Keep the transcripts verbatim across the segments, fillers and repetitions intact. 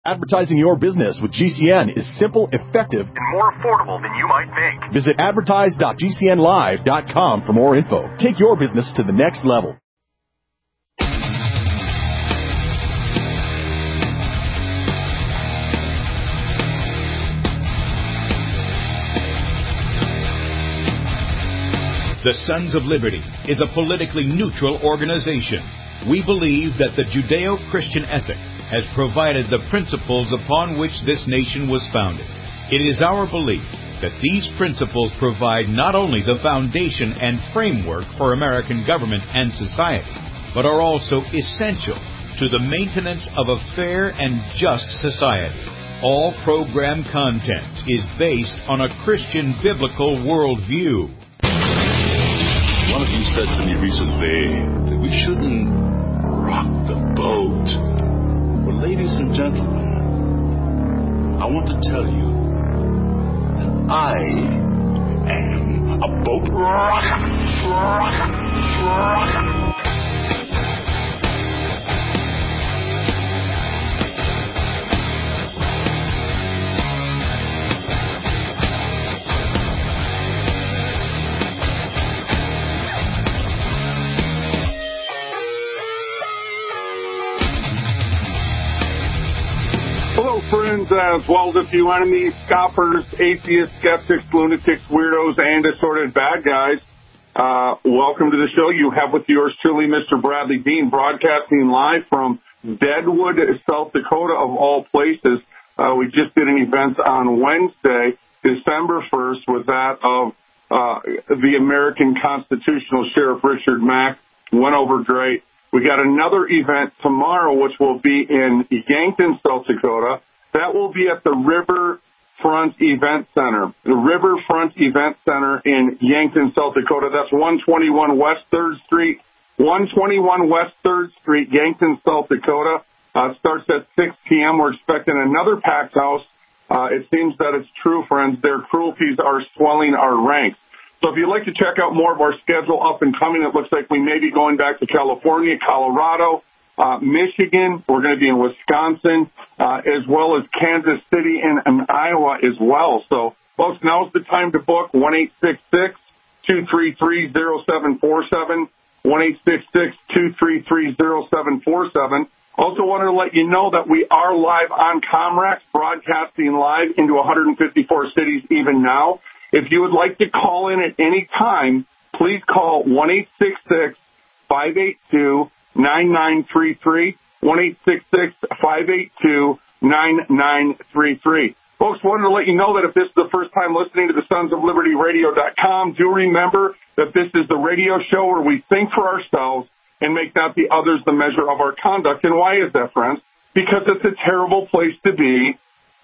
Advertising your business with G C N is simple, effective, and more affordable than you might think. Visit advertise dot g c n live dot com for more info. Take your business to the next level. The Sons of Liberty is a politically neutral organization. We believe that the Judeo-Christian ethic has provided the principles upon which this nation was founded. It is our belief that these principles provide not only the foundation and framework for American government and society, but are also essential to the maintenance of a fair and just society. All program content is based on a Christian biblical worldview. One of you said to me recently that we shouldn't rock the boat. Well, ladies and gentlemen, I want to tell you that I am a boat rocker, rocker, rocker. Friends, as well as a few enemies, scoffers, atheists, skeptics, lunatics, weirdos, and assorted bad guys. Uh, welcome to the show. You have with yours truly Mister Bradley Dean, broadcasting live from Deadwood, South Dakota, of all places. Uh, we just did an event on Wednesday, December first, with that of uh, the American Constitutional Sheriff Richard Mack. Went over great. We got another event tomorrow, which will be in Yankton, South Dakota. That will be at the Riverfront Event Center. The Riverfront Event Center in Yankton, South Dakota. That's one twenty-one West third Street. one twenty-one West third Street, Yankton, South Dakota. Uh, starts at six p.m. We're expecting another packed house. Uh, it seems that it's true, friends. Their cruelties are swelling our ranks. So if you'd like to check out more of our schedule up and coming, it looks like we may be going back to California, Colorado, Uh, Michigan, we're going to be in Wisconsin, uh, as well as Kansas City and, and Iowa as well. So, folks, now's the time to book, one eight six six, two three three, zero seven four seven, one eight six six, two three three, zero seven four seven. Also wanted to let you know that we are live on Comrex, broadcasting live into one hundred fifty-four cities even now. If you would like to call in at any time, please call one eight six six, five eight two, nine nine three three, one eight six six, five eight two, nine nine three three. Folks, wanted to let you know that if this is the first time listening to the Sons of Liberty Radio dot com, do remember that this is the radio show where we think for ourselves and make not the others the measure of our conduct. And why is that, friends? Because it's a terrible place to be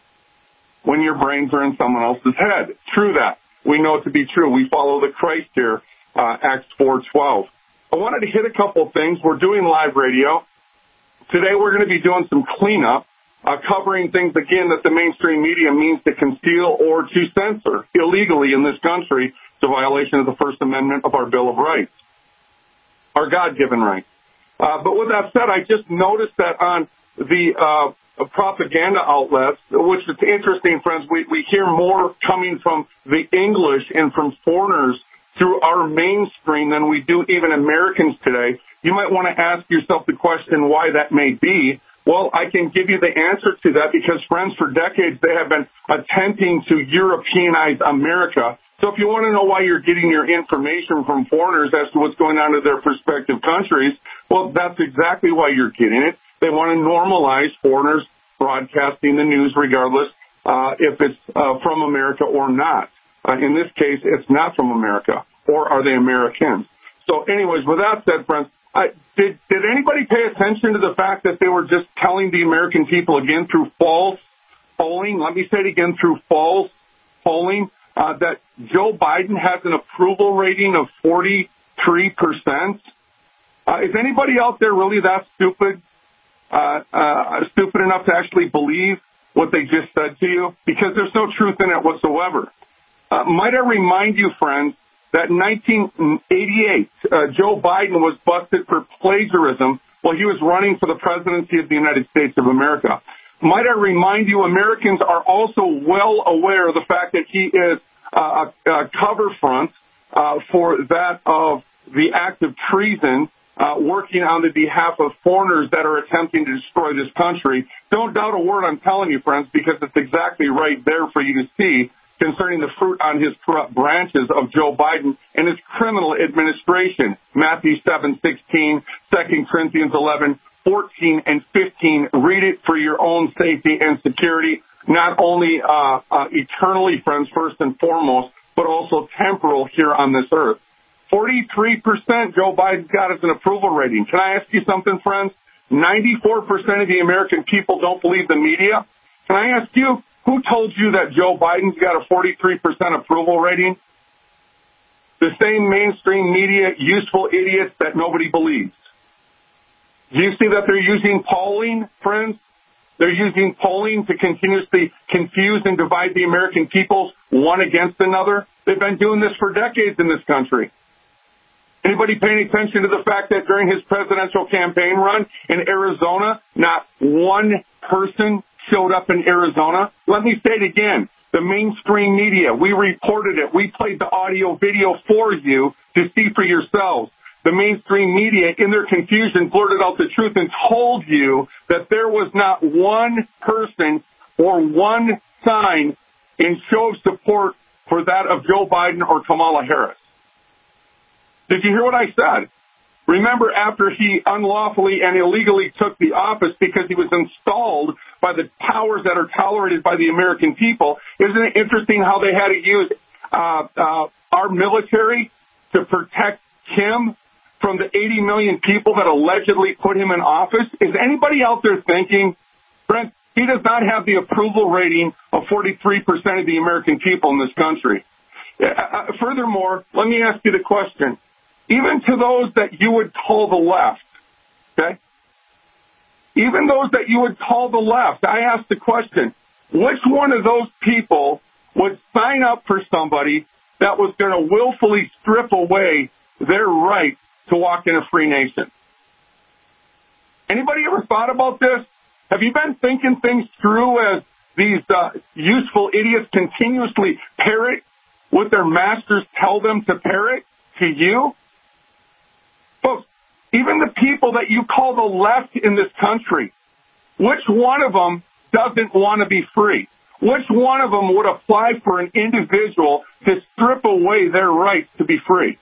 when your brains are in someone else's head. True that. We know it to be true. We follow the Christ here, uh, Acts four twelve. I wanted to hit a couple things. We're doing live radio. Today we're going to be doing some cleanup, uh, covering things, again, that the mainstream media means to conceal or to censor illegally in this country. It's a violation of the First Amendment of our Bill of Rights, our God-given rights. Uh, but with that said, I just noticed that on the uh, propaganda outlets, which is interesting, friends, we, we hear more coming from the English and from foreigners through our mainstream than we do even Americans today. You might want to ask yourself the question why that may be. Well, I can give you the answer to that because, friends, for decades they have been attempting to Europeanize America. So if you want to know why you're getting your information from foreigners as to what's going on in their respective countries, well, that's exactly why you're getting it. They want to normalize foreigners broadcasting the news regardless uh, if it's uh, from America or not. Uh, in this case, it's not from America, or are they Americans? So anyways, with that said, friends, I, did, did anybody pay attention to the fact that they were just telling the American people again through false polling, let me say it again, through false polling, uh, that Joe Biden has an approval rating of forty-three percent? Uh, is anybody out there really that stupid, uh, uh, stupid enough to actually believe what they just said to you? Because there's no truth in it whatsoever. Uh, might I remind you, friends, that in nineteen eighty-eight, uh, Joe Biden was busted for plagiarism while he was running for the presidency of the United States of America. Might I remind you, Americans are also well aware of the fact that he is uh, a cover front uh, for that of the act of treason, uh, working on the behalf of foreigners that are attempting to destroy this country. Don't doubt a word I'm telling you, friends, because it's exactly right there for you to see concerning the fruit on his corrupt branches of Joe Biden and his criminal administration. Matthew seven sixteen, Second Corinthians eleven, fourteen and fifteen. Read it for your own safety and security, not only uh, uh, eternally, friends, first and foremost, but also temporal here on this earth. forty-three percent Joe Biden's got as an approval rating. Can I ask you something, friends? ninety-four percent of the American people don't believe the media. Can I ask you, who told you that Joe Biden's got a forty-three percent approval rating? The same mainstream media, useful idiots that nobody believes. Do you see that they're using polling, friends? They're using polling to continuously confuse and divide the American people one against another. They've been doing this for decades in this country. Anybody paying attention to the fact that during his presidential campaign run in Arizona, not one person showed up in Arizona? Let me say it again. The mainstream media, we reported it. We played the audio video for you to see for yourselves. The mainstream media, in their confusion, blurted out the truth and told you that there was not one person or one sign in show of support for that of Joe Biden or Kamala Harris. Did you hear what I said? Remember, after he unlawfully and illegally took the office because he was installed by the powers that are tolerated by the American people, isn't it interesting how they had to use uh, uh, our military to protect him from the eighty million people that allegedly put him in office? Is anybody out there thinking, Brent, he does not have the approval rating of forty-three percent of the American people in this country? Uh, furthermore, let me ask you the question. Even to those that you would call the left, okay? Even those that you would call the left, I ask the question, which one of those people would sign up for somebody that was going to willfully strip away their right to walk in a free nation? Anybody ever thought about this? Have you been thinking things through as these uh, useful idiots continuously parrot what their masters tell them to parrot to you? Folks, even the people that you call the left in this country, which one of them doesn't want to be free? Which one of them would apply for an individual to strip away their rights to be free?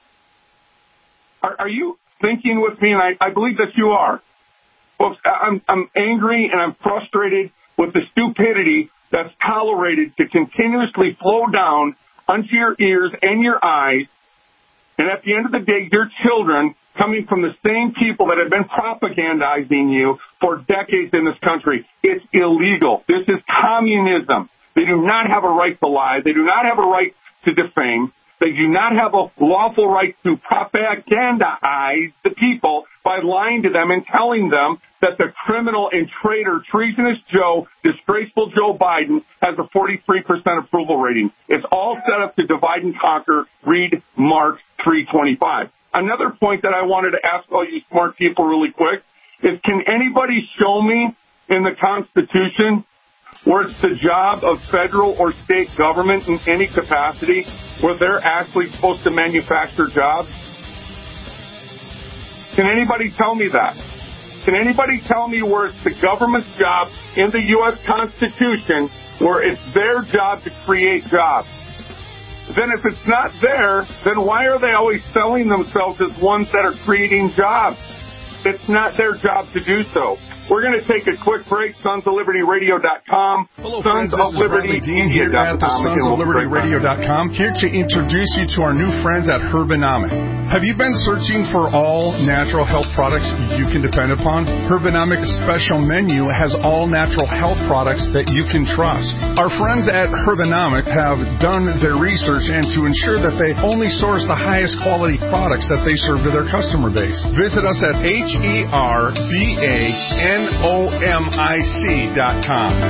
Are, are you thinking with me? And I, I believe that you are. Folks, I'm, I'm angry and I'm frustrated with the stupidity that's tolerated to continuously flow down onto your ears and your eyes. And at the end of the day, your children coming from the same people that have been propagandizing you for decades in this country. It's illegal. This is communism. They do not have a right to lie. They do not have a right to defame. They do not have a lawful right to propagandize the people by lying to them and telling them that the criminal and traitor, treasonous Joe, disgraceful Joe Biden, has a forty-three percent approval rating. It's all set up to divide and conquer. Read Mark three twenty-five. Another point that I wanted to ask all you smart people really quick is, can anybody show me in the Constitution where it's the job of federal or state government in any capacity where they're actually supposed to manufacture jobs? Can anybody tell me that? Can anybody tell me where it's the government's job in the U S Constitution where it's their job to create jobs? Then if it's not there, then why are they always selling themselves as ones that are creating jobs? It's not their job to do so. We're going to take a quick break. Sons of Liberty Radio dot com. Hello, friends. This is Bradley Dean here at the Sons of Liberty Radio dot com, here to introduce you to our new friends at Herbanomic. Have you been searching for all natural health products you can depend upon? Herbanomic's special menu has all natural health products that you can trust. Our friends at Herbanomic have done their research and to ensure that they only source the highest quality products that they serve to their customer base. Visit us at H E R B A N O M I C dot com.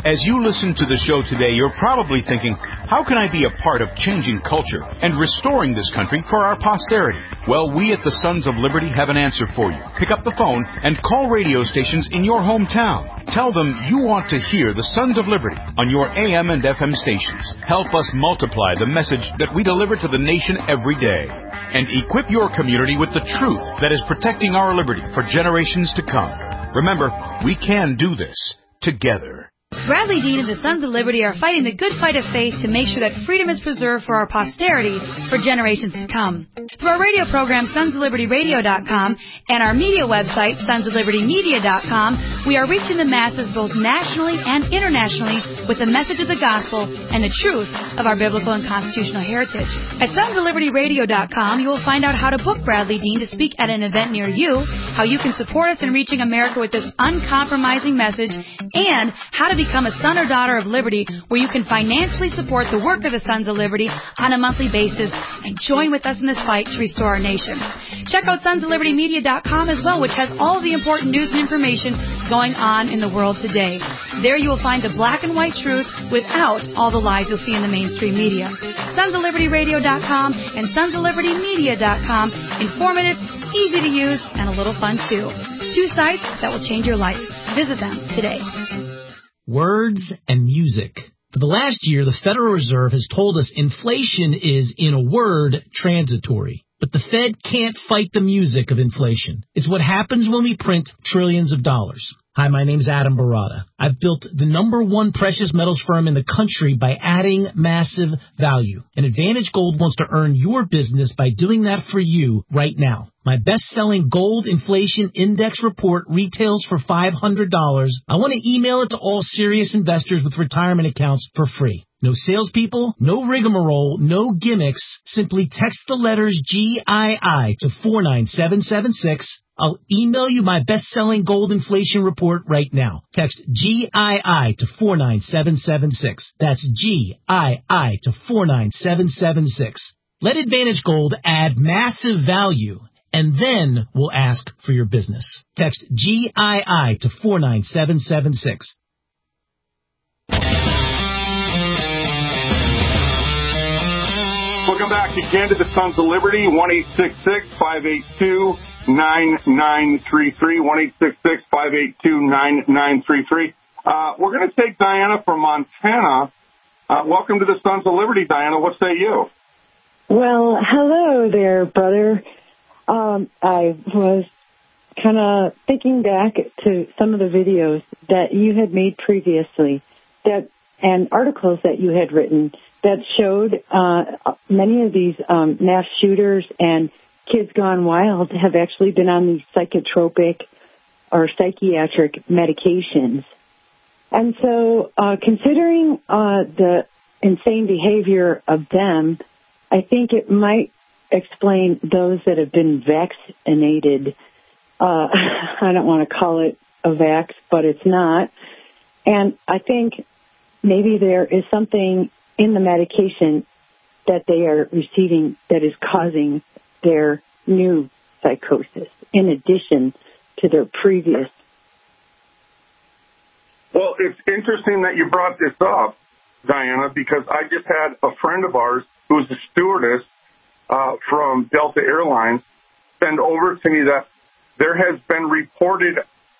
As you listen to the show today, you're probably thinking, how can I be a part of changing culture and restoring this country for our posterity? Well, we at the Sons of Liberty have an answer for you. Pick up the phone and call radio stations in your hometown. Tell them you want to hear the Sons of Liberty on your A M and F M stations. Help us multiply the message that we deliver to the nation every day. And equip your community with the truth that is protecting our liberty for generations to come. Remember, we can do this together. Bradley Dean and the Sons of Liberty are fighting the good fight of faith to make sure that freedom is preserved for our posterity for generations to come. Through our radio program, sons of liberty radio dot com, and our media website, sons of liberty media dot com, we are reaching the masses both nationally and internationally with the message of the gospel and the truth of our biblical and constitutional heritage. At sons of liberty radio dot com, you will find out how to book Bradley Dean to speak at an event near you, how you can support us in reaching America with this uncompromising message, and how to become a son or daughter of liberty, where you can financially support the work of the Sons of Liberty on a monthly basis and join with us in this fight to restore our nation. Check out sons of liberty media dot com as well, which has all the important news and information going on in the world today. There you will find the black and white truth without all the lies you'll see in the mainstream media. sons of liberty radio dot com and sons of liberty media dot com. Informative, easy to use, and a little fun too. Two sites that will change your life. Visit them today. Words and music. For the last year, the Federal Reserve has told us inflation is, in a word, transitory. But the Fed can't fight the music of inflation. It's what happens when we print trillions of dollars. Hi, my name's Adam Barada. I've built the number one precious metals firm in the country by adding massive value. And Advantage Gold wants to earn your business by doing that for you right now. My best-selling Gold Inflation Index report retails for five hundred dollars. I want to email it to all serious investors with retirement accounts for free. No salespeople, no rigmarole, no gimmicks. Simply text the letters G I I to four nine seven seven six. I'll email you my best-selling gold inflation report right now. Text G I I to four nine seven seven six. That's G I I to four nine seven seven six. Let Advantage Gold add massive value, and then we'll ask for your business. Text G I I to four nine seven seven six. Welcome back again to the Sons of Liberty, one eight six six, five eight two, nine nine three three, one eight six six, five eight two, nine nine three three. Uh, we're going to take Diana from Montana. Uh, welcome to the Sons of Liberty, Diana. What say you? Well, hello there, brother. Um, I was kind of thinking back to some of the videos that you had made previously that and articles that you had written that showed uh, many of these um, mass shooters and kids gone wild have actually been on these psychotropic or psychiatric medications. And so uh, considering uh, the insane behavior of them, I think it might explain those that have been vaccinated. Uh, I don't want to call it a vax, but it's not. And I think maybe there is something in the medication that they are receiving that is causing their new psychosis, in addition to their previous. Well, it's interesting that you brought this up, Diana, because I just had a friend of ours who's a stewardess uh, from Delta Airlines send over to me that there has been reported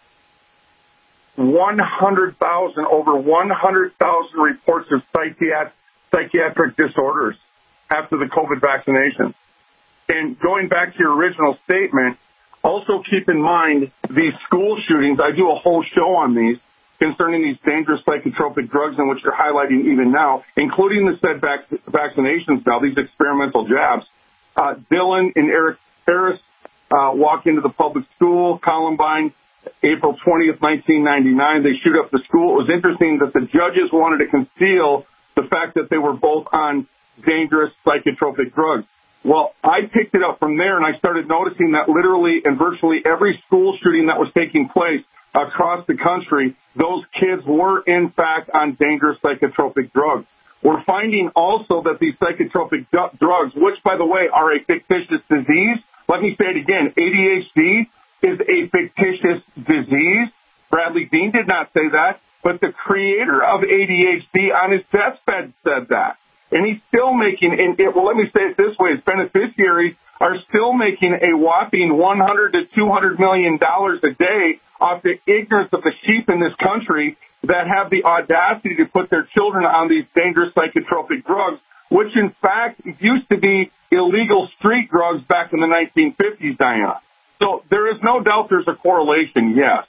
one hundred thousand, over one hundred thousand reports of psychiatric psychiatric disorders after the COVID vaccination. And going back to your original statement, also keep in mind these school shootings. I do a whole show on these concerning these dangerous psychotropic drugs in which you're highlighting even now, including the said vac- vaccinations now, these experimental jabs. Uh, Dylan and Eric Harris uh, walk into the public school, Columbine, April twentieth, nineteen ninety-nine. They shoot up the school. It was interesting that the judges wanted to conceal the fact that they were both on dangerous psychotropic drugs. Well, I picked it up from there, and I started noticing that literally in virtually every school shooting that was taking place across the country, those kids were, in fact, on dangerous psychotropic drugs. We're finding also that these psychotropic du- drugs, which, by the way, are a fictitious disease, let me say it again, A D H D is a fictitious disease. Bradley Dean did not say that. but the creator of A D H D on his deathbed said that. And he's still making, and it, well, let me say it this way, his beneficiaries are still making a whopping one hundred to two hundred million dollars a day off the ignorance of the sheep in this country that have the audacity to put their children on these dangerous psychotropic drugs, which in fact used to be illegal street drugs back in the nineteen fifties, Diana. So there is no doubt there's a correlation, yes.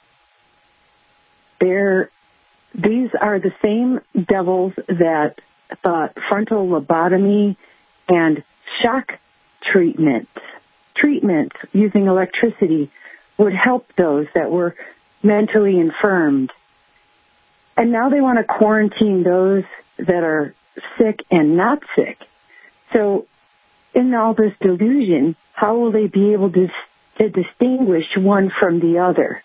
There, these are the same devils that thought frontal lobotomy and shock treatment, treatment using electricity would help those that were mentally infirmed. And now they want to quarantine those that are sick and not sick. So in all this delusion, how will they be able to, to distinguish one from the other?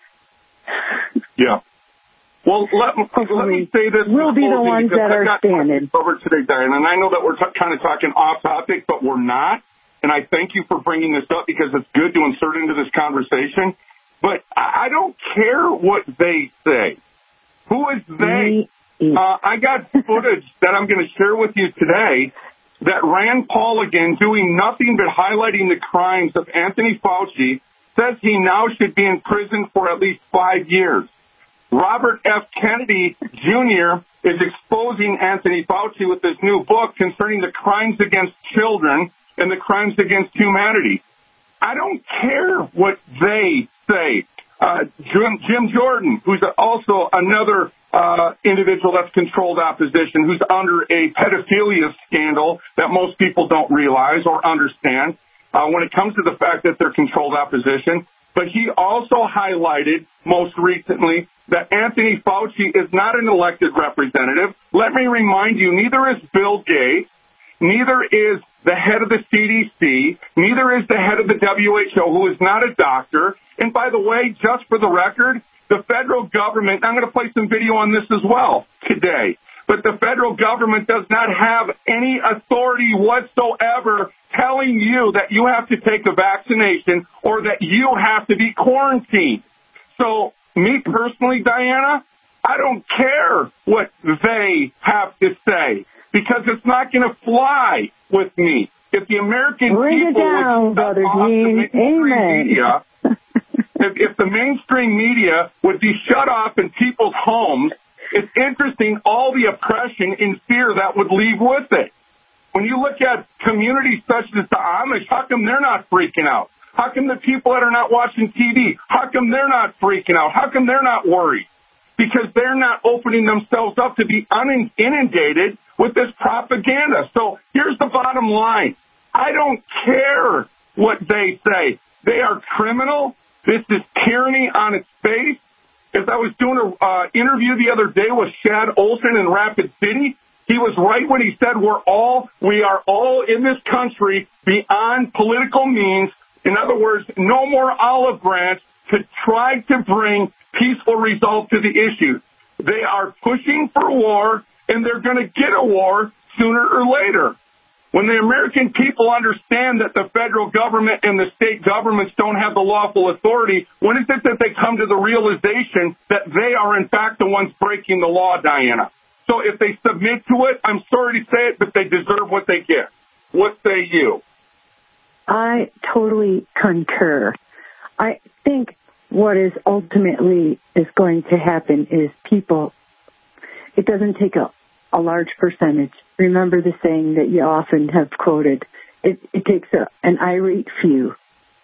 Yeah. Well, let, let me say this. We'll be the ones that are standing. Over today, Diana, and I know that we're t- kind of talking off topic, but we're not. And I thank you for bringing this up because it's good to insert into this conversation. But I don't care what they say. Who is they? Uh, I got footage that I'm going to share with you today that Rand Paul, again, doing nothing but highlighting the crimes of Anthony Fauci, says he now should be in prison for at least five years. Robert F. Kennedy Junior is exposing Anthony Fauci with this new book concerning the crimes against children and the crimes against humanity. I don't care what they say. Uh, Jim, Jim Jordan, who's also another uh, individual that's controlled opposition, who's under a pedophilia scandal that most people don't realize or understand uh, when it comes to the fact that they're controlled opposition. But he also highlighted most recently that Anthony Fauci is not an elected representative. Let me remind you, neither is Bill Gates, neither is the head of the C D C, neither is the head of the W H O, who is not a doctor. And by the way, just for the record, the federal government, I'm going to play some video on this as well today, but the federal government does not have any authority whatsoever telling you that you have to take a vaccination or that you have to be quarantined. So me personally, Diana, I don't care what they have to say because it's not going to fly with me. If the American Bring people it down, would Brother shut off the Dean. mainstream Amen. media, if, if the mainstream media would be shut off in people's homes, it's interesting all the oppression and fear that would leave with it. When you look at communities such as the Amish, how come they're not freaking out? How come the people that are not watching T V, how come they're not freaking out? How come they're not worried? Because they're not opening themselves up to be inundated with this propaganda. So here's the bottom line. I don't care what they say. They are criminal. This is tyranny on its face. As I was doing an uh, interview the other day with Shad Olson in Rapid City, he was right when he said we're all, we are all in this country beyond political means. In other words, no more olive branch to try to bring peaceful results to the issue. They are pushing for war, and they're going to get a war sooner or later. When the American people understand that the federal government and the state governments don't have the lawful authority, when is it that they come to the realization that they are, in fact, the ones breaking the law, Diana? So if they submit to it, I'm sorry to say it, but they deserve what they get. What say you? I totally concur. I think what is ultimately is going to happen is people, it doesn't take a, a large percentage. Remember the saying that you often have quoted. It, it takes a, an irate few.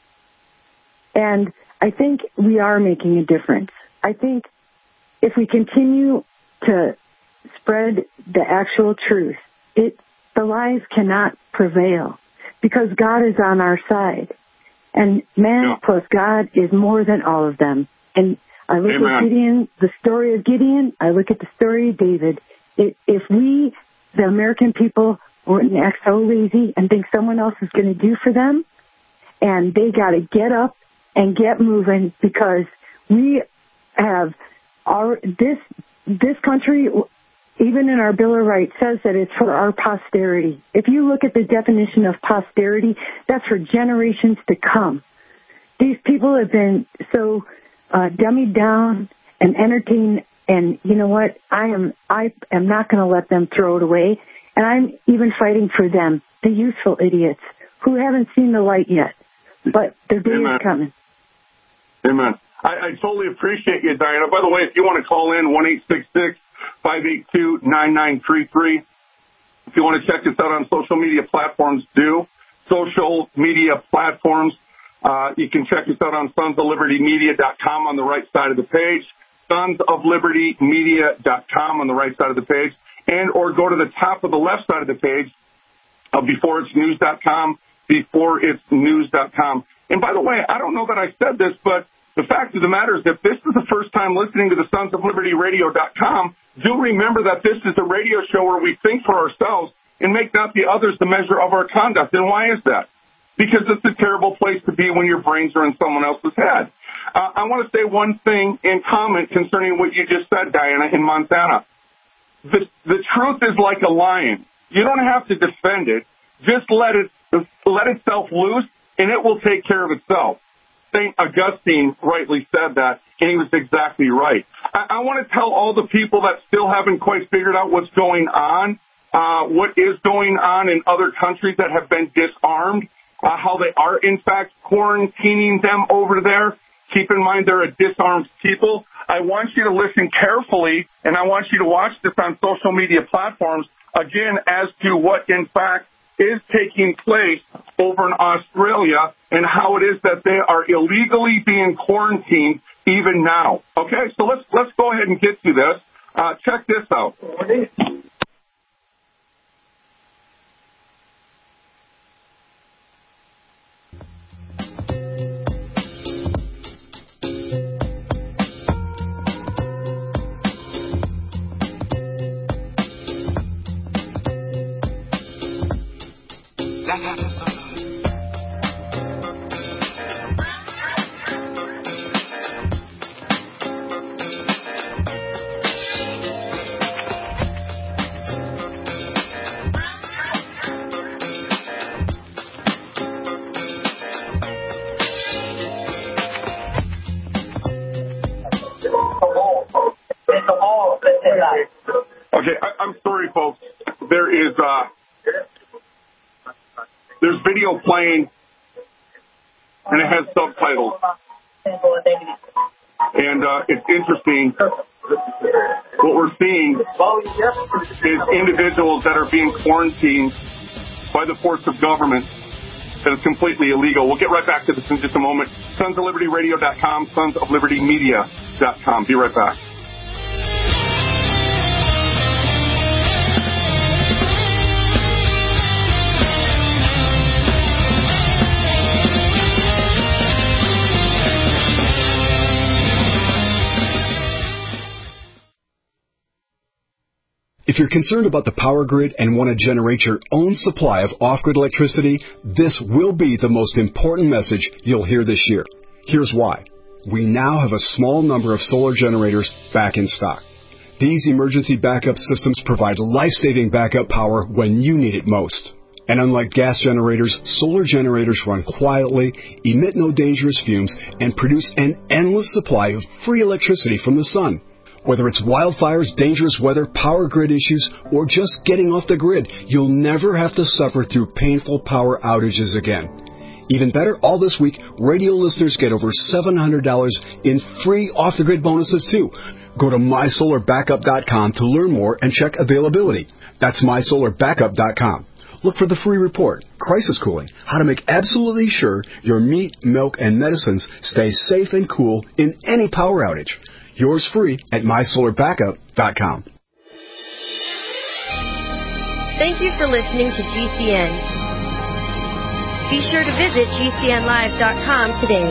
And I think we are making a difference. I think if we continue to spread the actual truth, it the lies cannot prevail because God is on our side. And man yeah. plus God is more than all of them. And I look Amen. at Gideon, the story of Gideon, I look at the story of David. It, if we, the American people, wouldn't act so lazy and think someone else is going to do for them, and they got to get up and get moving because we have our this this country, even in our Bill of Rights, says that it's for our posterity. If you look at the definition of posterity, that's for generations to come. These people have been so uh, dummied down and entertained And you know what? I am I am not going to let them throw it away. And I'm even fighting for them, the useful idiots who haven't seen the light yet. But their day Amen. is coming. Amen. I, I totally appreciate you, Diana. By the way, if you want to call in, one eight six six, five eight two, nine nine three three. If you want to check us out on social media platforms, do. Social media platforms. Uh, you can check us out on sons of liberty media dot com on the right side of the page. sons of liberty media dot com on the right side of the page. And or go to the top of the left side of the page of before it's news dot com, before it's news dot com. And by the way, I don't know that I said this, but the fact of the matter is that if this is the first time listening to the sons of liberty radio dot com, do remember that this is a radio show where we think for ourselves and make not the others the measure of our conduct. And why is that? Because it's a terrible place to be when your brains are in someone else's head. Uh, I want to say one thing in comment concerning what you just said, Diana, in Montana. The, the truth is like a lion. You don't have to defend it. Just let it let itself loose, and it will take care of itself. Saint Augustine rightly said that, and he was exactly right. I, I want to tell all the people that still haven't quite figured out what's going on, uh, what is going on in other countries that have been disarmed, uh, how they are, in fact, quarantining them over there. Keep in mind they're a disarmed people. I want you to listen carefully, and I want you to watch this on social media platforms, again, as to what, in fact, is taking place over in Australia and how it is that they are illegally being quarantined even now. Okay, so let's let's go ahead and get to this. Uh, check this out. Okay, I, I'm sorry, folks. There is uh, there's video playing, and it has subtitles. And uh, it's interesting. What we're seeing is individuals that are being quarantined by the force of government. That is completely illegal. We'll get right back to this in just a moment. sons of liberty radio dot com, sons of liberty media dot com. Be right back. If you're concerned about the power grid and want to generate your own supply of off-grid electricity, this will be the most important message you'll hear this year. Here's why. We now have a small number of solar generators back in stock. These emergency backup systems provide life-saving backup power when you need it most. And unlike gas generators, solar generators run quietly, emit no dangerous fumes, and produce an endless supply of free electricity from the sun. Whether it's wildfires, dangerous weather, power grid issues, or just getting off the grid, you'll never have to suffer through painful power outages again. Even better, all this week, radio listeners get over seven hundred dollars in free off-the-grid bonuses, too. Go to my solar backup dot com to learn more and check availability. That's my solar backup dot com. Look for the free report, Crisis Cooling, how to make absolutely sure your meat, milk, and medicines stay safe and cool in any power outage. Yours free at my solar backup dot com. Thank you for listening to G C N. Be sure to visit G C N live dot com today.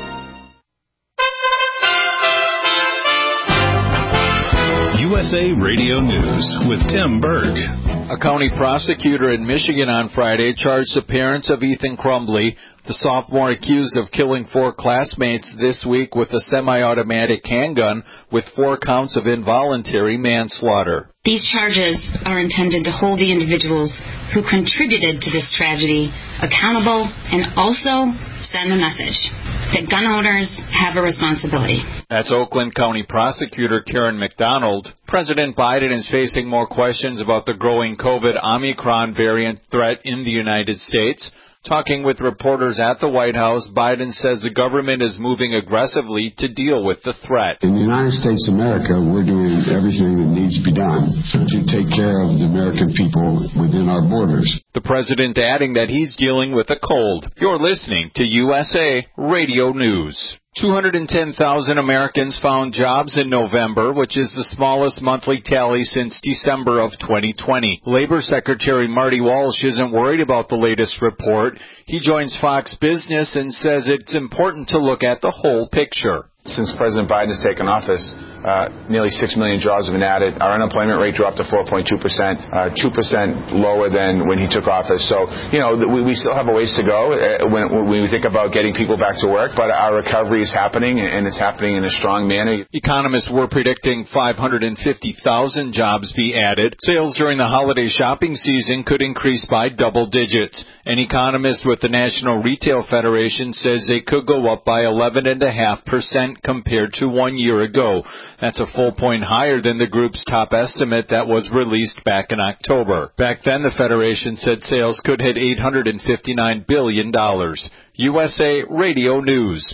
U S A Radio News with Tim Berg. A county prosecutor in Michigan on Friday charged the parents of Ethan Crumbly, the sophomore accused of killing four classmates this week with a semi-automatic handgun, with four counts of involuntary manslaughter. These charges are intended to hold the individuals who contributed to this tragedy accountable and also send a message. that gun owners have a responsibility. That's Oakland County Prosecutor Karen McDonald. President Biden is facing more questions about the growing COVID Omicron variant threat in the United States. Talking with reporters at the White House, Biden says the government is moving aggressively to deal with the threat. In the United States of America, we're doing everything that needs to be done to take care of the American people within our borders. The president adding that he's dealing with a cold. You're listening to U S A Radio News. two hundred ten thousand Americans found jobs in November, which is the smallest monthly tally since December of twenty twenty. Labor Secretary Marty Walsh isn't worried about the latest report. He joins Fox Business and says it's important to look at the whole picture. Since President Biden has taken office, uh, nearly six million jobs have been added. Our unemployment rate dropped to four point two percent, uh, two percent lower than when he took office. So, you know, we, we still have a ways to go uh, when, when we think about getting people back to work, but our recovery is happening, and it's happening in a strong manner. Economists were predicting five hundred fifty thousand jobs be added. Sales during the holiday shopping season could increase by double digits. An economist with the National Retail Federation says they could go up by eleven point five percent compared to one year ago. That's a full point higher than the group's top estimate that was released back in October. Back then, the Federation said sales could hit eight hundred fifty-nine billion dollars. U S A Radio News.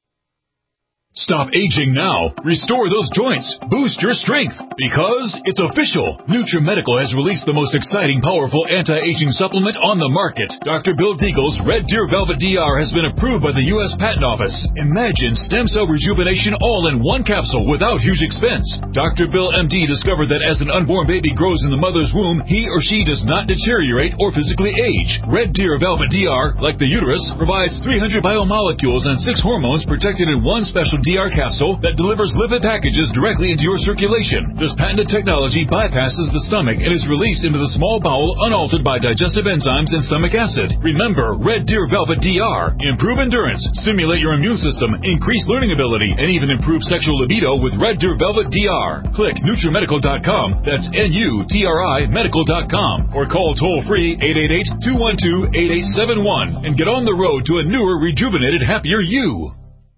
Stop aging now. Restore those joints. Boost your strength. Because it's official. NutriMedical has released the most exciting, powerful anti-aging supplement on the market. Doctor Bill Deagle's Red Deer Velvet D R has been approved by the U S Patent Office. Imagine stem cell rejuvenation all in one capsule without huge expense. Doctor Bill M D discovered that as an unborn baby grows in the mother's womb, he or she does not deteriorate or physically age. Red Deer Velvet D R, like the uterus, provides three hundred biomolecules and six hormones protected in one special D R capsule that delivers lipid packages directly into your circulation. This patented technology bypasses the stomach and is released into the small bowel unaltered by digestive enzymes and stomach acid. Remember, Red Deer Velvet D R. Improve endurance, stimulate your immune system, increase learning ability, and even improve sexual libido with Red Deer Velvet D R. Click NutriMedical dot com. That's N U T R I medical dot com. Or call toll-free eight eight eight, two one two, eight eight seven one and get on the road to a newer, rejuvenated, happier you.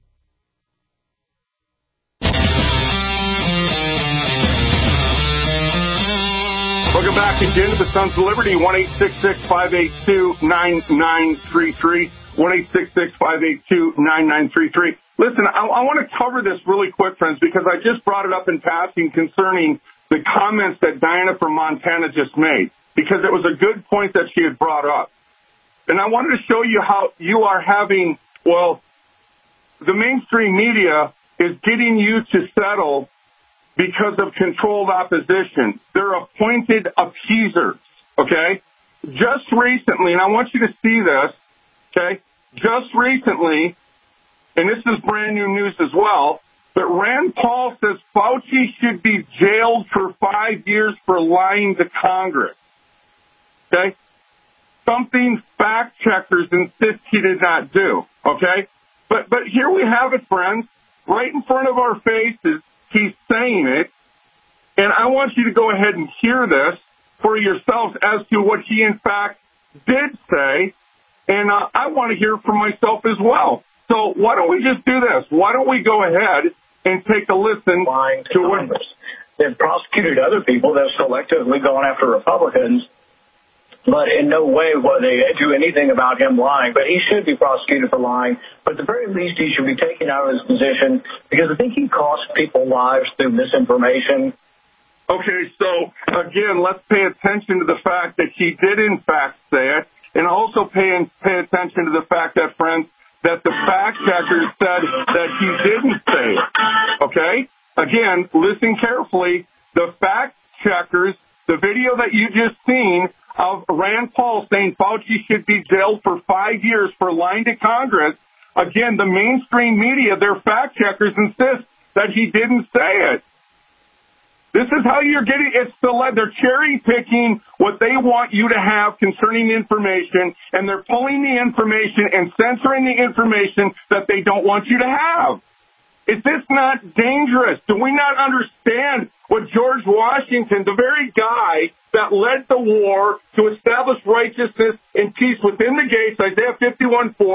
Welcome back again to the Sons of Liberty, one eight six six, five eight two, nine nine three three, one eight six six, five eight two, nine nine three three. Listen, I, I want to cover this really quick, friends, because I just brought it up in passing concerning the comments that Diana from Montana just made, because it was a good point that she had brought up. And I wanted to show you how you are having, well, the mainstream media is getting you to settle because of controlled opposition. They're appointed appeasers, okay? Just recently, and I want you to see this, okay? Just recently, and this is brand new news as well, but Rand Paul says Fauci should be jailed for five years for lying to Congress, okay? Something fact checkers insist he did not do, okay? But, but here we have it, friends, right in front of our faces. He's saying it, and I want you to go ahead and hear this for yourselves as to what he, in fact, did say, and uh, I want to hear from myself as well. So why don't we just do this? Why don't we go ahead and take a listen to what... They've prosecuted other people. They've selectively gone after Republicans, but in no way will they do anything about him lying. But he should be prosecuted for lying. But at the very least, he should be taken out of his position, because I think he cost people lives through misinformation. Okay, so, again, let's pay attention to the fact that he did, in fact, say it, and also pay, pay attention to the fact that, friends, that the fact checkers said that he didn't say it, okay? Again, listen carefully. The fact checkers, the video that you just seen of Rand Paul saying Fauci should be jailed for five years for lying to Congress, again, the mainstream media, their fact checkers insist that he didn't say it. This is how you're getting, it's the, they're cherry picking what they want you to have concerning information, and they're pulling the information and censoring the information that they don't want you to have. Is this not dangerous? Do we not understand what George Washington, the very guy that led the war to establish righteousness and peace within the gates, Isaiah fifty-one four,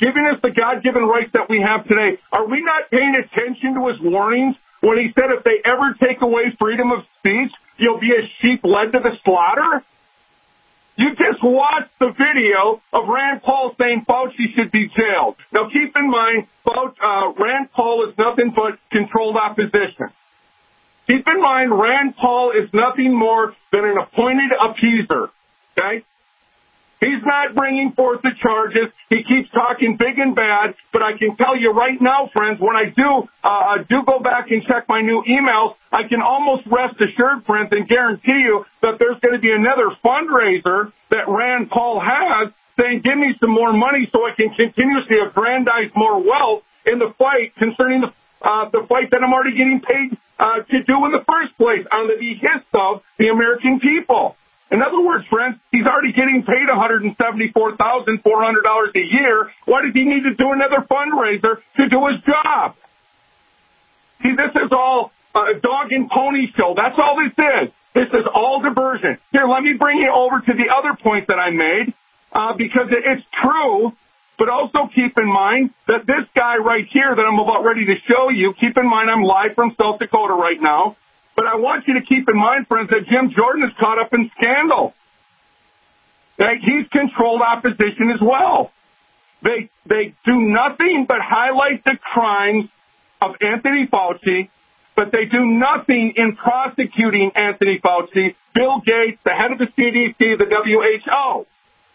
giving us the God-given rights that we have today, are we not paying attention to his warnings when he said if they ever take away freedom of speech, you'll be a sheep led to the slaughter? You just watched the video of Rand Paul saying Fauci should be jailed. Now, keep in mind, uh, Rand Paul is nothing but controlled opposition. Keep in mind, Rand Paul is nothing more than an appointed appeaser, okay? He's not bringing forth the charges. He keeps talking big and bad, but I can tell you right now, friends, when I do uh, do go back and check my new emails, I can almost rest assured, friends, and guarantee you that there's going to be another fundraiser that Rand Paul has saying, give me some more money so I can continuously aggrandize more wealth in the fight concerning the uh, the fight that I'm already getting paid uh, to do in the first place on the behest of the American people. In other words, friends, he's already getting paid one hundred seventy-four thousand four hundred dollars a year. Why does he need to do another fundraiser to do his job? See, this is all a dog and pony show. That's all this is. This is all diversion. Here, let me bring you over to the other point that I made, uh, because it, it's true, but also keep in mind that this guy right here that I'm about ready to show you, keep in mind I'm live from South Dakota right now, but I want you to keep in mind, friends, that Jim Jordan is caught up in scandal. That he's controlled opposition as well. They they do nothing but highlight the crimes of Anthony Fauci, but they do nothing in prosecuting Anthony Fauci, Bill Gates, the head of the C D C, the W H O.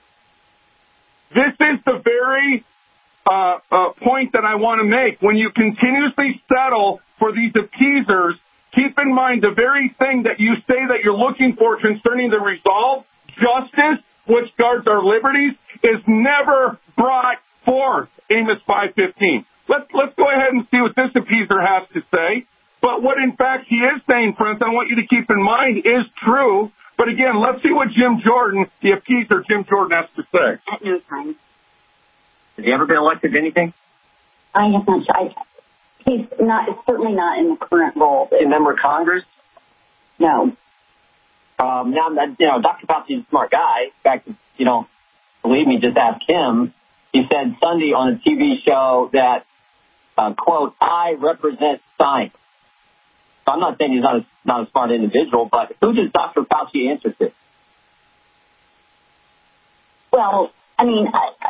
This is the very uh, uh, point that I want to make. When you continuously settle for these appeasers, keep in mind the very thing that you say that you're looking for concerning the resolve, justice, which guards our liberties, is never brought forth. Amos five fifteen. Let's let's go ahead and see what this appeaser has to say. But what, in fact, he is saying, friends, I want you to keep in mind is true. But again, let's see what Jim Jordan, the appeaser Jim Jordan, has to say. At no time. Has he ever been elected to anything? I have not. I, he's not. Certainly not in the current role. A member of Congress? No. Um, now, you know, Doctor Fauci is a smart guy. In fact, you know, believe me, just ask him. He said Sunday on a T V show that, uh, quote, I represent science. So I'm not saying he's not a, not a smart individual, but who does Doctor Fauci answer to? Well, I mean, I, I,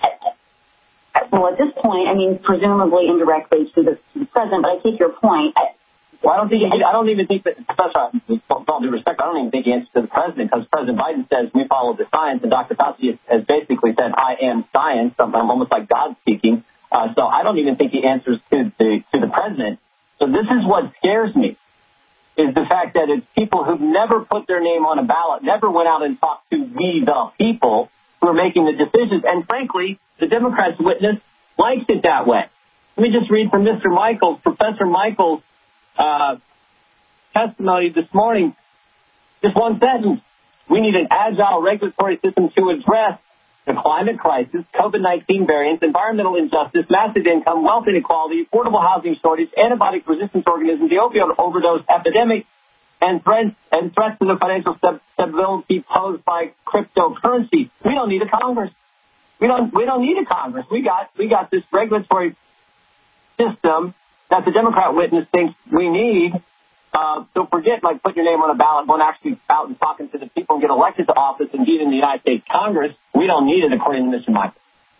I, well, at this point, I mean, presumably indirectly to the, to the president, but I take your point. I, well, I don't think, I don't even think that, especially with all due respect, I don't even think he answers to the president, because President Biden says we follow the science, and Doctor Fauci has, has basically said, I am science. I'm, I'm almost like God speaking. Uh, so I don't even think he answers to the, to the president. So this is what scares me, is the fact that it's people who've never put their name on a ballot, never went out and talked to we the people who are making the decisions. And frankly, the Democrats' witness likes it that way. Let me just read from Mister Michaels, Professor Michaels' uh, testimony this morning. Just one sentence. We need an agile regulatory system to address the climate crisis, COVID nineteen variants, environmental injustice, massive income, wealth inequality, affordable housing shortage, antibiotic resistance organisms, the opioid overdose epidemic, and threats and threats to the financial stability posed by cryptocurrency. We don't need a Congress. We don't we don't need a Congress. We got we got this regulatory system that the Democrat witness thinks we need. Uh, so forget, like, put your name on a ballot, going actually out and talking to the people and get elected to office and get in the United States Congress. We don't need it, according to Mister Michael.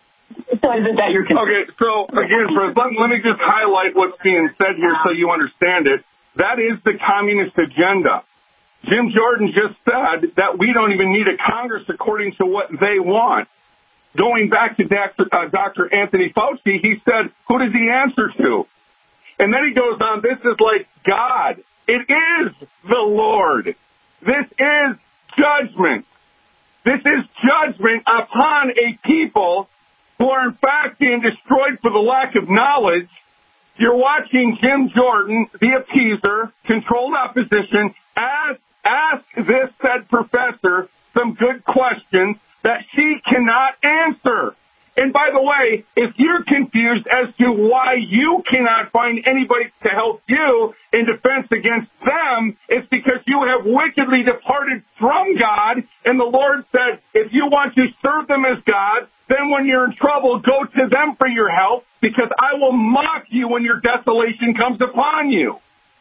So isn't that your concern? Okay, so again, Fred, let, let me just highlight what's being said here so you understand it. That is the communist agenda. Jim Jordan just said that we don't even need a Congress according to what they want. Going back to Doctor Uh, Doctor Anthony Fauci, he said, who does he answer to? And then he goes on, this is like God. It is the Lord. This is judgment. This is judgment upon a people who are in fact being destroyed for the lack of knowledge. You're watching Jim Jordan, the appeaser, controlled opposition, ask, ask this said professor some good questions that she cannot answer. And by the way, if you're confused as to why you cannot find anybody to help you in defense against them, it's because you have wickedly departed from God. And the Lord said, if you want to serve them as God, then when you're in trouble, go to them for your help, because I will mock you when your desolation comes upon you.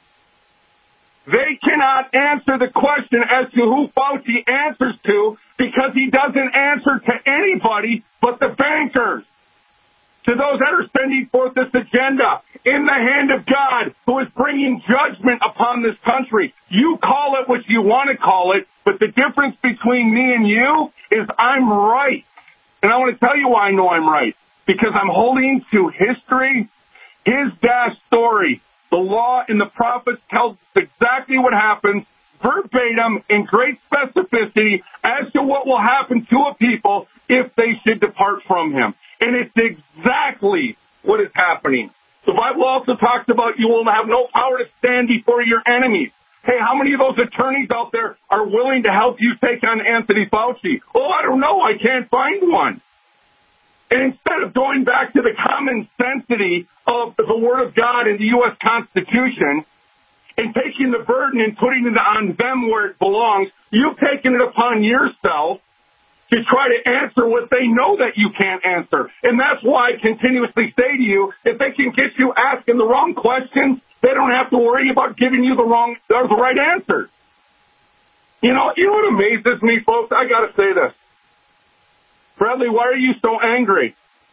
They cannot answer the question as to who Fauci answers to, because he doesn't answer to anybody but the bankers, to those that are sending forth this agenda in the hand of God, who is bringing judgment upon this country. You call it what you want to call it, but the difference between me and you is I'm right. And I want to tell you why I know I'm right, because I'm holding to history, his dash story. The law and the prophets tell us exactly what happens, verbatim, in great specificity, as to what will happen to a people if they should depart from him. And it's exactly what is happening. The Bible also talks about you will have no power to stand before your enemies. Hey, how many of those attorneys out there are willing to help you take on Anthony Fauci? Oh, I don't know. I can't find one. And instead of going back to the common sensity of the Word of God and the U S Constitution and taking the burden and putting it on them where it belongs, you've taken it upon yourself to try to answer what they know that you can't answer. And that's why I continuously say to you, if they can get you asking the wrong questions, they don't have to worry about giving you the wrong or the right answers. You know, you know what amazes me, folks? I got to say this. Bradley, why are you so angry?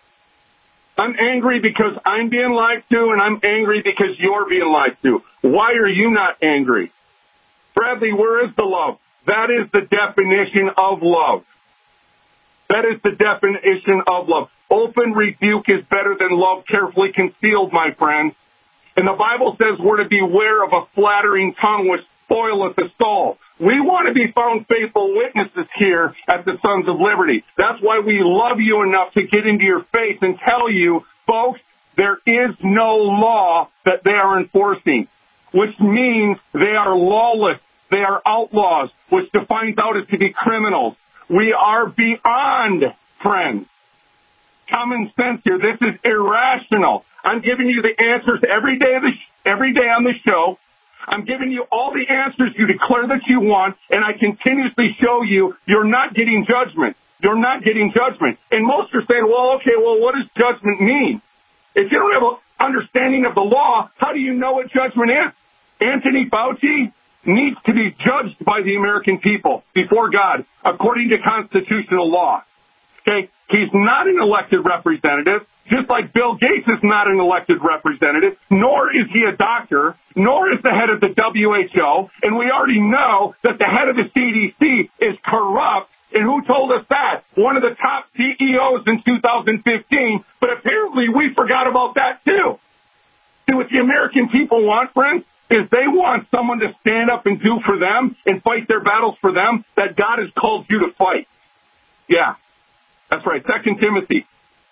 I'm angry because I'm being lied to, and I'm angry because you're being lied to. Why are you not angry? Bradley, where is the love? That is the definition of love. That is the definition of love. Open rebuke is better than love carefully concealed, my friend. And the Bible says we're to beware of a flattering tongue which spoileth the soul. We want to be found faithful witnesses here at the Sons of Liberty. That's why we love you enough to get into your face and tell you, folks, there is no law that they are enforcing, which means they are lawless. They are outlaws, which defines out as to be criminals. We are beyond, friends. Common sense here. This is irrational. I'm giving you the answers every day of the sh- every day on the show. I'm giving you all the answers you declare that you want, and I continuously show you you're not getting judgment. You're not getting judgment. And most are saying, well, okay, well, what does judgment mean? If you don't have an understanding of the law, how do you know what judgment is? Anthony Fauci needs to be judged by the American people before God, according to constitutional law. Okay? He's not an elected representative, just like Bill Gates is not an elected representative, nor is he a doctor, nor is the head of the W H O, and we already know that the head of the C D C is corrupt. And who told us that? One of the top C E Os in two thousand fifteen, but apparently we forgot about that too. See, what the American people want, friends, is they want someone to stand up and do for them and fight their battles for them that God has called you to fight. Yeah. That's right, Second Timothy.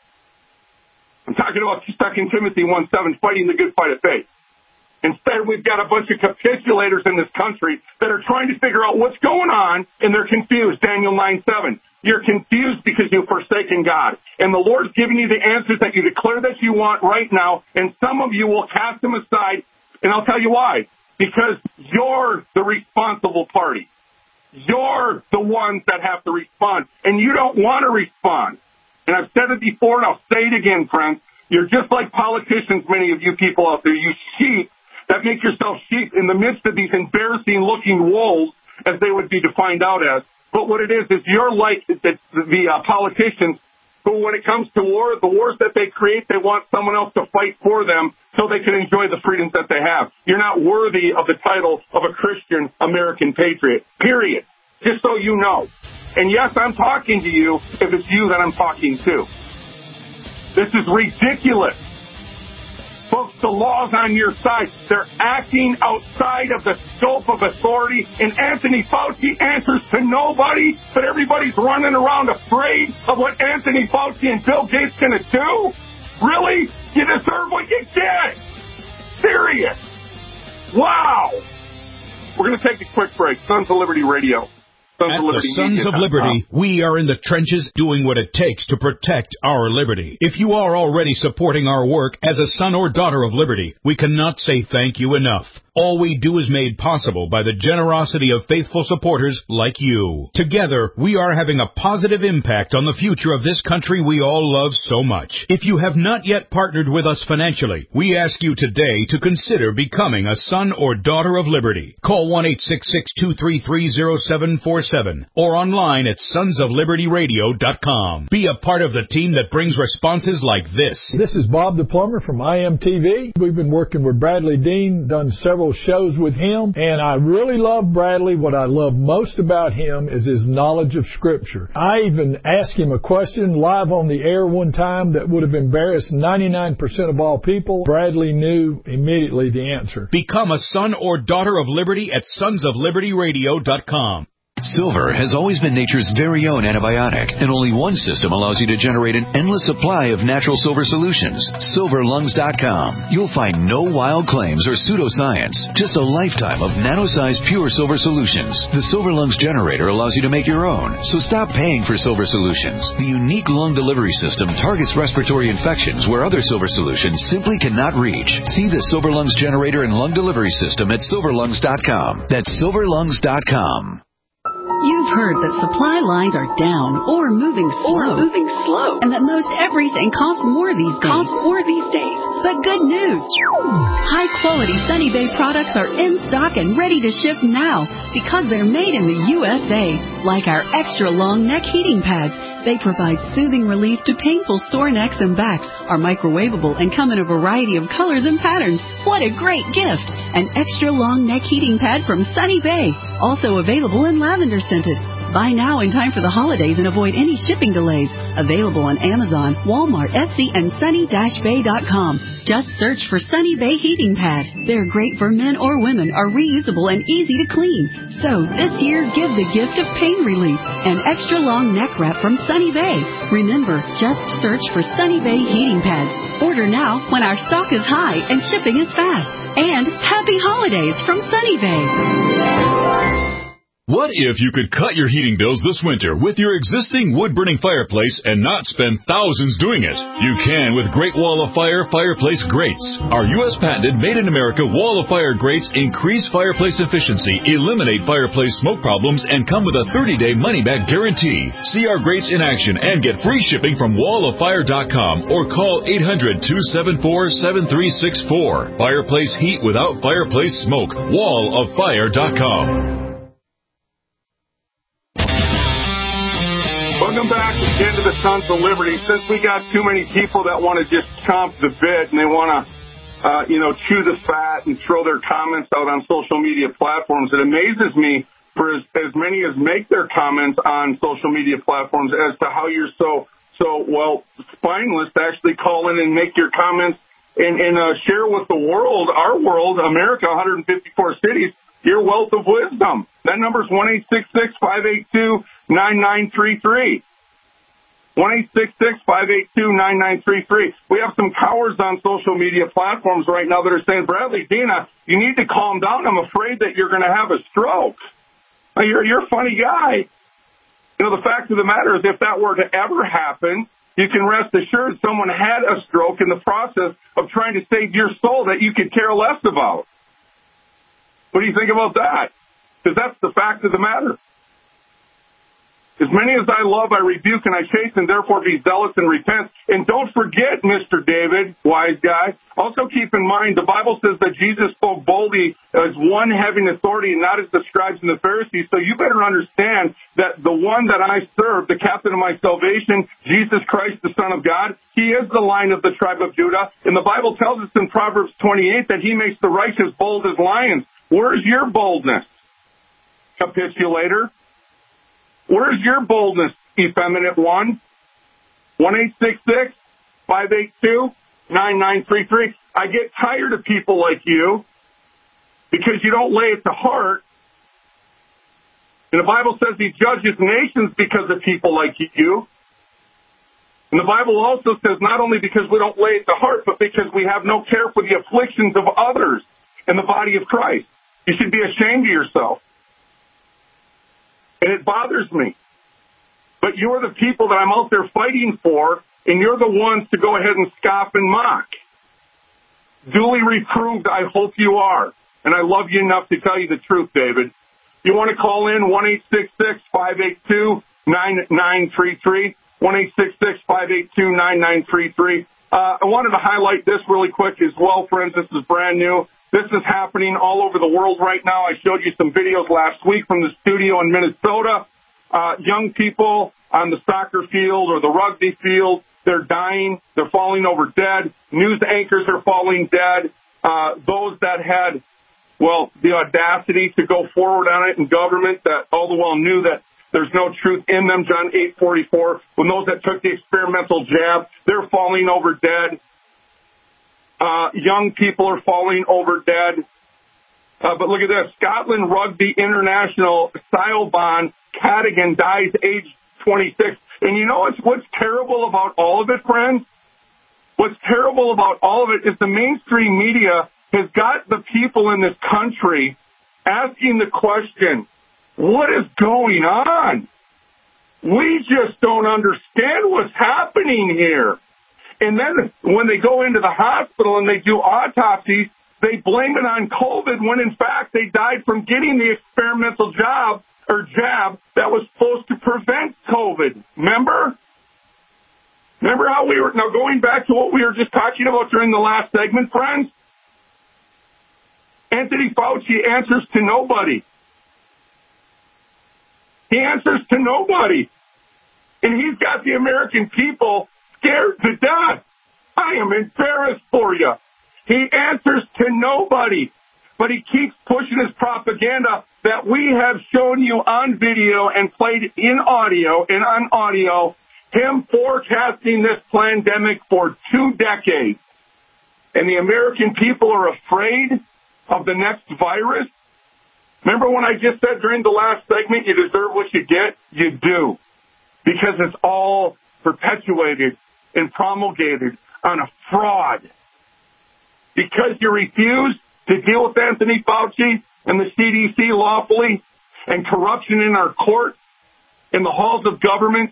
I'm talking about Second Timothy one seven, fighting the good fight of faith. Instead, we've got a bunch of capitulators in this country that are trying to figure out what's going on, and they're confused. Daniel nine seven. You're confused because you've forsaken God. And the Lord's giving you the answers that you declare that you want right now, and some of you will cast them aside, and I'll tell you why. Because you're the responsible party. You're the ones that have to respond, and you don't want to respond. And I've said it before, and I'll say it again, friends. You're just like politicians, many of you people out there. You sheep that make yourself sheep in the midst of these embarrassing-looking wolves, as they would be defined out as. But what it is, is you're like the, the uh, politicians who, when it comes to war, the wars that they create, they want someone else to fight for them so they can enjoy the freedoms that they have. You're not worthy of the title of a Christian American patriot, period. Just so you know. And yes, I'm talking to you if it's you that I'm talking to. This is ridiculous. Folks, the law's on your side. They're acting outside of the scope of authority, and Anthony Fauci answers to nobody, but everybody's running around afraid of what Anthony Fauci and Bill Gates going to do? Really? You deserve what you get. Serious. Wow. We're going to take a quick break. Sons of Liberty Radio. Sons At of Liberty the Sons of Liberty, we are in the trenches doing what it takes to protect our liberty. If you are already supporting our work as a son or daughter of liberty, we cannot say thank you enough. All we do is made possible by the generosity of faithful supporters like you. Together, we are having a positive impact on the future of this country we all love so much. If you have not yet partnered with us financially, we ask you today to consider becoming a son or daughter of liberty. Call one eight six six, two three three, zero seven four seven or online at sons of liberty radio dot com. Be a part of the team that brings responses like this. This is Bob the Plumber from I M T V. We've been working with Bradley Dean, done several shows with him, and I really love Bradley. What I love most about him is his knowledge of Scripture. I even asked him a question live on the air one time that would have embarrassed ninety-nine percent of all people. Bradley knew immediately the answer. Become a son or daughter of liberty at sons of liberty radio dot com. Silver has always been nature's very own antibiotic, and only one system allows you to generate an endless supply of natural silver solutions. silver lungs dot com. You'll find no wild claims or pseudoscience, just a lifetime of nano-sized pure silver solutions. The Silver Lungs generator allows you to make your own, so stop paying for silver solutions. The unique lung delivery system targets respiratory infections where other silver solutions simply cannot reach. See the Silver Lungs generator and lung delivery system at silver lungs dot com. That's silver lungs dot com. You've heard that supply lines are down or moving slow, or moving slow, and that most everything costs more these days. Costs more these days. But good news! High-quality Sunny Bay products are in stock and ready to ship now because they're made in the U S A. Like our extra-long neck heating pads. They provide soothing relief to painful sore necks and backs, are microwavable, and come in a variety of colors and patterns. What a great gift! An extra-long neck heating pad from Sunny Bay. Also available in lavender scented. Buy now in time for the holidays and avoid any shipping delays. Available on Amazon, Walmart, Etsy, and sunny dash bay dot com. Just search for Sunny Bay Heating Pad. They're great for men or women, are reusable and easy to clean. So this year, give the gift of pain relief. An extra long neck wrap from Sunny Bay. Remember, just search for Sunny Bay Heating Pads. Order now when our stock is high and shipping is fast. And happy holidays from Sunny Bay. What if you could cut your heating bills this winter with your existing wood-burning fireplace and not spend thousands doing it? You can with Great Wall of Fire fireplace grates. Our U S patented made-in-America Wall of Fire grates increase fireplace efficiency, eliminate fireplace smoke problems, and come with a thirty-day money-back guarantee. See our grates in action and get free shipping from wall of fire dot com or call eight hundred, two seven four, seven three six four. Fireplace heat without fireplace smoke. wall of fire dot com. Welcome back again to the Sons of Liberty. Since we got too many people that want to just chomp the bit and they want to, uh, you know, chew the fat and throw their comments out on social media platforms, it amazes me for as, as many as make their comments on social media platforms as to how you're so, so well, spineless to actually call in and make your comments and, and uh, share with the world, our world, America, one hundred fifty-four cities, your wealth of wisdom. That number is one eight six six, five eight two, nine nine three three. one eight six six, five eight two, nine nine three three. We have some cowards on social media platforms right now that are saying, Bradley Dina, you need to calm down. I'm afraid that you're going to have a stroke. Now, you're, you're a funny guy. You know, the fact of the matter is if that were to ever happen, you can rest assured someone had a stroke in the process of trying to save your soul that you could care less about. What do you think about that? Because that's the fact of the matter. As many as I love, I rebuke and I chasten, therefore be zealous and repent. And don't forget, Mister David, wise guy, also keep in mind the Bible says that Jesus spoke boldly as one having authority and not as the scribes and the Pharisees. So you better understand that the one that I serve, the captain of my salvation, Jesus Christ, the Son of God, he is the Lion of the tribe of Judah. And the Bible tells us in Proverbs twenty-eight that he makes the righteous bold as lions. Where's your boldness, capitulator? Where's your boldness, effeminate one? one eight six six, five eight two, nine nine three three. I get tired of people like you because you don't lay it to heart. And the Bible says he judges nations because of people like you. And the Bible also says not only because we don't lay it to heart, but because we have no care for the afflictions of others in the body of Christ. You should be ashamed of yourself. And it bothers me. But you're the people that I'm out there fighting for, and you're the ones to go ahead and scoff and mock. Duly reproved, I hope you are. and I love you enough to tell you the truth, David. You want to call in one eight six six, five eight two, nine nine three three, one eight six six, five eight two, nine nine three three. Uh, I wanted to highlight this really quick as well, friends. This is brand new. This is happening all over the world right now. I showed you some videos last week from the studio in Minnesota. Uh, young people on the soccer field or the rugby field, they're dying. They're falling over dead. News anchors are falling dead. Uh, those that had, well, the audacity to go forward on it in government that all the while knew that there's no truth in them, John eight forty-four. When those that took the experimental jab, they're falling over dead. Uh, young people are falling over dead. Uh, but look at this. Scotland Rugby International Siobhan Cadogan dies age twenty-six. And you know what's, what's terrible about all of it, friends? What's terrible about all of it is the mainstream media has got the people in this country asking the question, what is going on? We just don't understand what's happening here. And then when they go into the hospital and they do autopsies, they blame it on COVID when, in fact, they died from getting the experimental job or jab that was supposed to prevent COVID. Remember? Remember how we were, now going back to what we were just talking about during the last segment, friends? Anthony Fauci answers to nobody. He answers to nobody. And he's got the American people scared to death. I am embarrassed for you. He answers to nobody. But he keeps pushing his propaganda that we have shown you on video and played in audio and on audio, him forecasting this pandemic for two decades. And the American people are afraid of the next virus. Remember when I just said during the last segment, you deserve what you get? You do. Because it's all perpetuated and promulgated on a fraud. Because you refuse to deal with Anthony Fauci and the C D C lawfully and corruption in our courts, in the halls of government,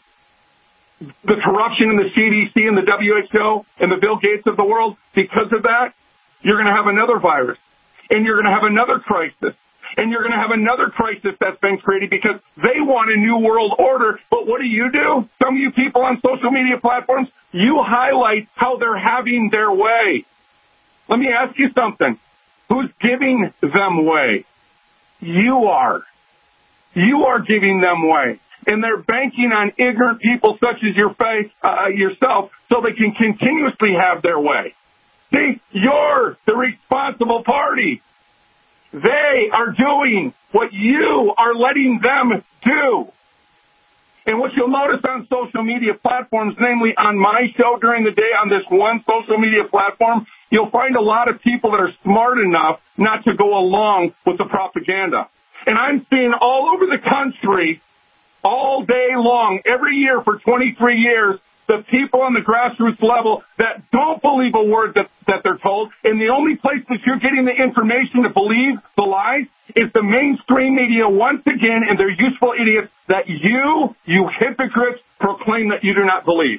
the corruption in the C D C and the W H O and the Bill Gates of the world, because of that, you're going to have another virus and you're going to have another crisis. And you're going to have another crisis that's been created because they want a new world order. But what do you do? Some of you people on social media platforms, you highlight how they're having their way. Let me ask you something. Who's giving them way? You are. You are giving them way. And they're banking on ignorant people such as your face, uh, yourself so they can continuously have their way. See, you're the responsible party. They are doing what you are letting them do. And what you'll notice on social media platforms, namely on my show during the day on this one social media platform, you'll find a lot of people that are smart enough not to go along with the propaganda. And I'm seeing all over the country, all day long, every year for twenty-three years, the people on the grassroots level that don't believe a word that, that they're told, and the only place that you're getting the information to believe the lies is the mainstream media once again, and they're useful idiots that you, you hypocrites, proclaim that you do not believe.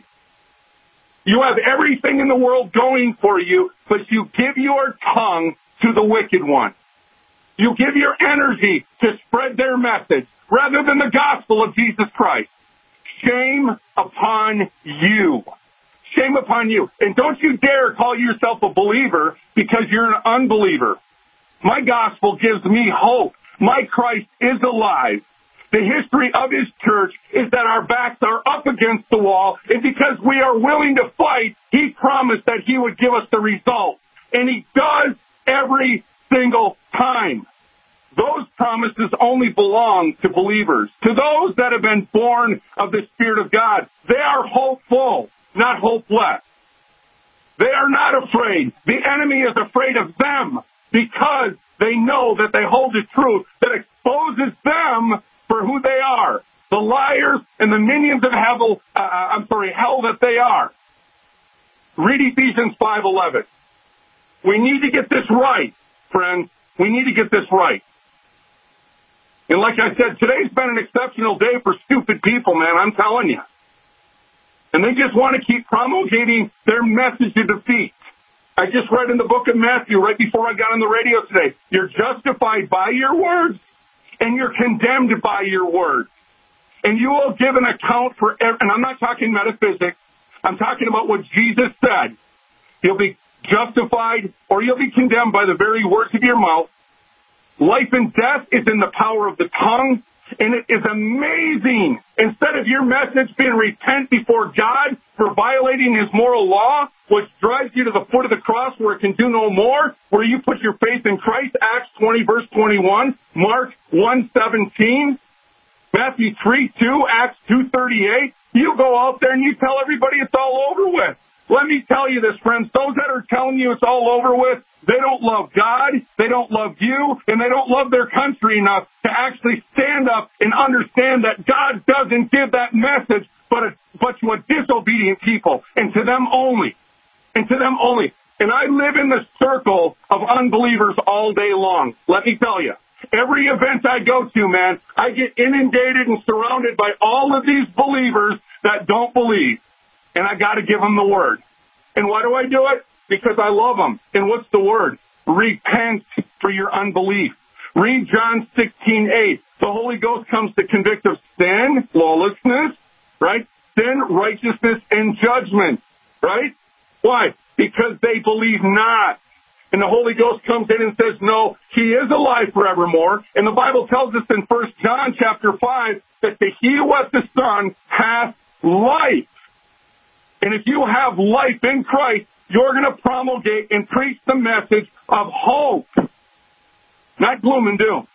You have everything in the world going for you, but you give your tongue to the wicked one. You give your energy to spread their message rather than the gospel of Jesus Christ. Shame upon you. Shame upon you. And don't you dare call yourself a believer because you're an unbeliever. My gospel gives me hope. My Christ is alive. The history of his church is that our backs are up against the wall, and because we are willing to fight, he promised that he would give us the result. And he does every single time. Those promises only belong to believers. To those that have been born of the Spirit of God, they are hopeful, not hopeless. They are not afraid. The enemy is afraid of them because they know that they hold the truth that exposes them for who they are, the liars and the minions of hell, uh, I'm sorry, hell that they are. Read Ephesians five eleven. We need to get this right, friends. We need to get this right. And like I said, today's been an exceptional day for stupid people, man, I'm telling you. And they just want to keep promulgating their message of defeat. I just read in the book of Matthew right before I got on the radio today, you're justified by your words and you're condemned by your words. And you will give an account for, every, and I'm not talking metaphysics, I'm talking about what Jesus said. You'll be justified or you'll be condemned by the very words of your mouth. Life and death is in the power of the tongue. And it is amazing. Instead of your message being repent before God for violating his moral law, which drives you to the foot of the cross where it can do no more, where you put your faith in Christ, Acts twenty, verse twenty-one, Mark one seventeen, Matthew three two, Acts two thirty-eight, you go out there and you tell everybody it's all over with. Let me tell you this, friends, those that are telling you it's all over with, they don't love God, they don't love you, and they don't love their country enough to actually stand up and understand that God doesn't give that message but, a, but to a disobedient people, and to them only, and to them only. And I live in the circle of unbelievers all day long, let me tell you. Every event I go to, man, I get inundated and surrounded by all of these believers that don't believe. And I got to give them the word. And why do I do it? Because I love them. And what's the word? Repent for your unbelief. Read John sixteen eight. The Holy Ghost comes to convict of sin, lawlessness, right? Sin, righteousness, and judgment, right? Why? Because they believe not. And the Holy Ghost comes in and says, no, he is alive forevermore. And the Bible tells us in First John chapter five that the he who hath the Son hath life. And if you have life in Christ, you're going to promulgate and preach the message of hope, not gloom and doom.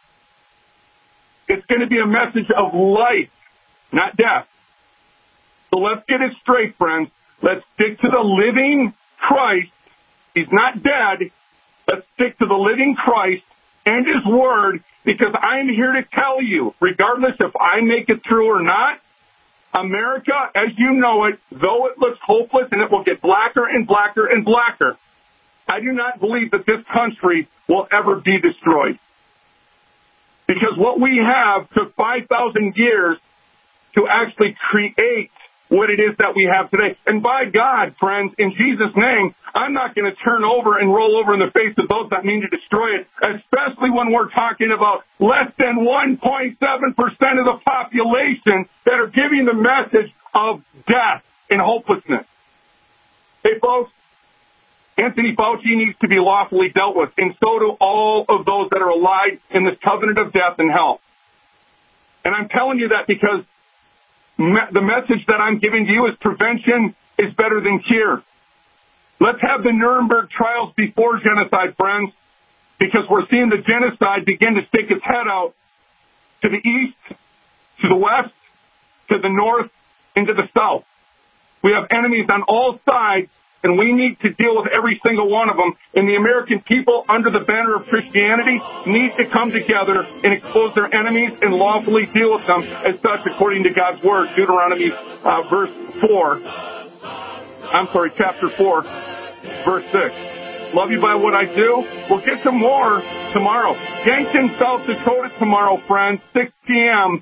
It's going to be a message of life, not death. So let's get it straight, friends. Let's stick to the living Christ. He's not dead. Let's stick to the living Christ and his word, because I'm here to tell you, regardless if I make it through or not, America, as you know it, though it looks hopeless and it will get blacker and blacker and blacker, I do not believe that this country will ever be destroyed. Because what we have took five thousand years to actually create what it is that we have today. And by God, friends, in Jesus' name, I'm not going to turn over and roll over in the face of those that mean to destroy it, especially when we're talking about less than one point seven percent of the population that are giving the message of death and hopelessness. Hey, folks, Anthony Fauci needs to be lawfully dealt with, and so do all of those that are allied in this covenant of death and hell. And I'm telling you that because the message that I'm giving to you is prevention is better than cure. Let's have the Nuremberg trials before genocide, friends, because we're seeing the genocide begin to stick its head out to the east, to the west, to the north, and to the south. We have enemies on all sides, and we need to deal with every single one of them. And the American people, under the banner of Christianity, need to come together and expose their enemies and lawfully deal with them as such, according to God's word. Deuteronomy uh, verse four. I'm sorry, chapter four, verse six. Love you by what I do. We'll get to more tomorrow. Yankton, South Dakota tomorrow, friends, six p.m.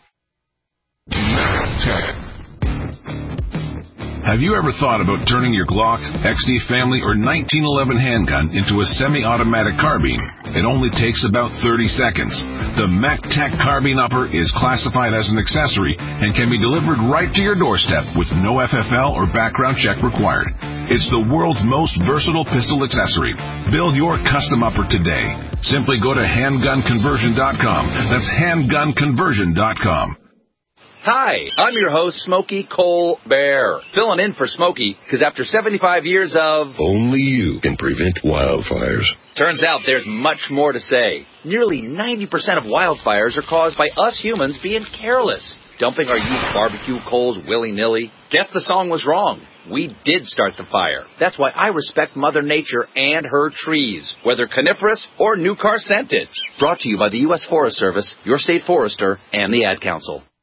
Have you ever thought about turning your Glock, X D Family, or nineteen eleven handgun into a semi-automatic carbine? It only takes about thirty seconds. The MacTac Carbine Upper is classified as an accessory and can be delivered right to your doorstep with no F F L or background check required. It's the world's most versatile pistol accessory. Build your custom upper today. Simply go to handgun conversion dot com. That's handgun conversion dot com. Hi, I'm your host, Smokey Colbert, filling in for Smokey, because after seventy-five years of... Only you can prevent wildfires. Turns out there's much more to say. Nearly ninety percent of wildfires are caused by us humans being careless, dumping our used barbecue coals willy-nilly. Guess the song was wrong. We did start the fire. That's why I respect Mother Nature and her trees, whether coniferous or new car scented. Brought to you by the U S Forest Service, your state forester, and the Ad Council.